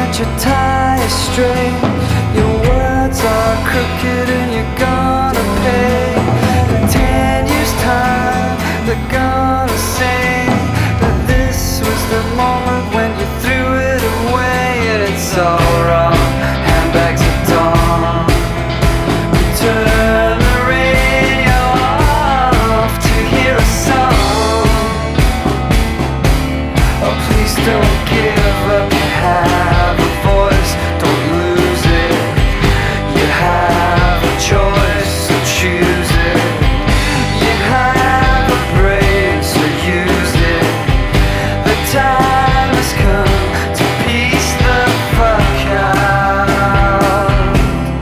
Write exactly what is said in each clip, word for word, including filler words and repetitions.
watch your tie straight. Your words are crooked and you're gonna pay. In ten years time they're gonna say that this was the moment when you threw it away. And it's all wrong, handbags at dawn. Turn the radio off to hear a song. Oh, please don't give up, you have a voice, don't lose it. You have a choice, so choose it. You have a brain, so use it. The time has come to piece the fuck out.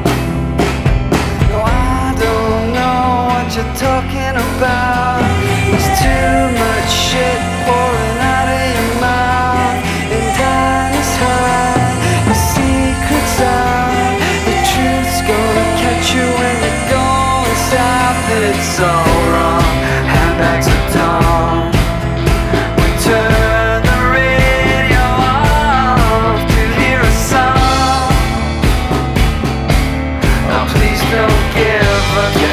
No, I don't know what you're talking about. There's too much shit pouring out of your mouth. And time is high, your secret's out. The truth's gonna catch you when you're going south. And it's all wrong, handbags at dawn. We turn the radio off to hear a song. Oh, please don't give up.